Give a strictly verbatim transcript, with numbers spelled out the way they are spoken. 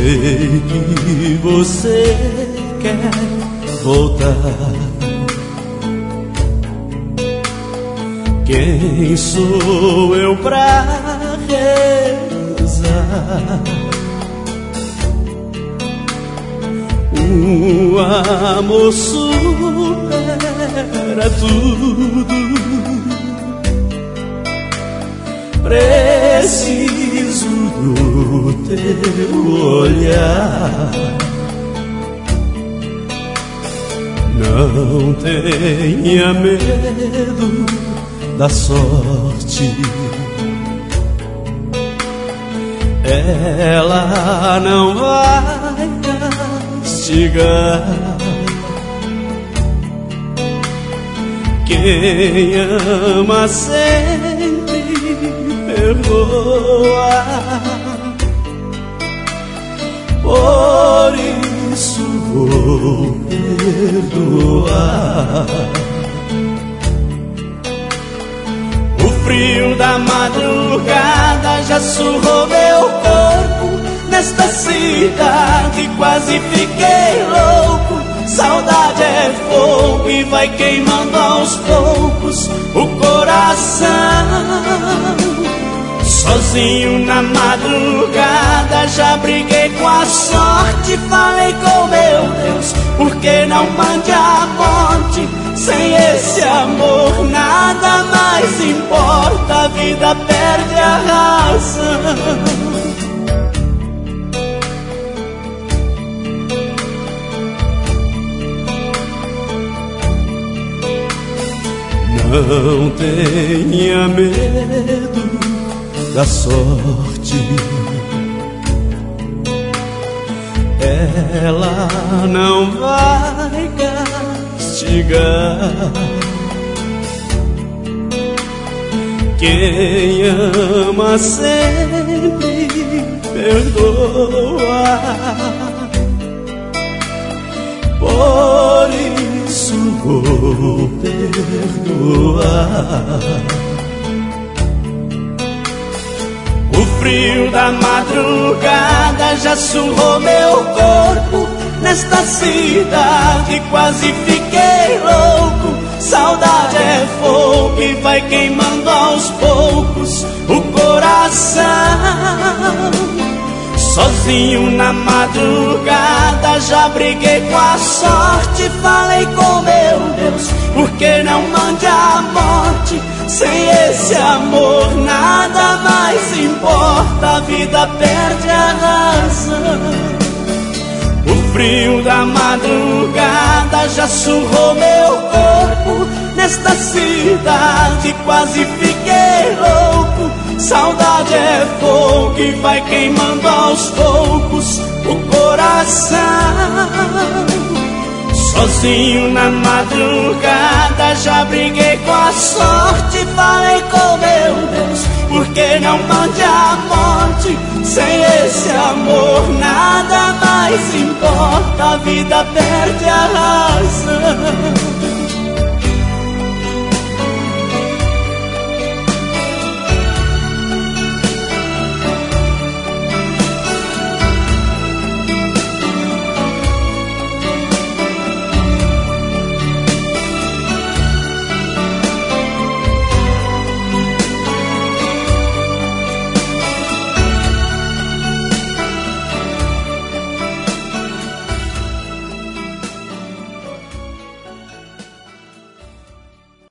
sei que você quer voltar. Quem sou eu pra rezar? O amor supera tudo. Preciso do teu olhar. Não tenha medo da sorte. Ela não vai castigar. Quem ama sempre perdoa. Por isso vou perdoar. O frio da madrugada já surrou meu corpo. Nesta cidade quase fiquei louco. Saudade é fogo e vai queimando aos poucos o coração. Sozinho na madrugada já briguei com a sorte. Falei com meu Deus, por que não mande a morte? Sem esse amor nada mais importa. A vida perde a razão. Não tenha medo da sorte. Ela não vai castigar. Quem ama sempre perdoa. Por isso vou perdoar. O frio da madrugada já surrou meu corpo. Nesta cidade quase fiquei louco. Saudade é fogo e vai queimando aos poucos o coração. Sozinho na madrugada já briguei com a sorte. Falei com meu Deus, por que não mande a morte? Sem esse amor nada mais importa. A vida perde a razão. O frio da madrugada já surrou meu corpo. Nesta cidade quase fiquei louco. Saudade é fogo e vai queimando aos poucos o coração. Sozinho na madrugada já briguei com a sorte. Falei com meu Deus, por que não mande a morte? Sem esse amor nada mais importa. A vida perde a razão.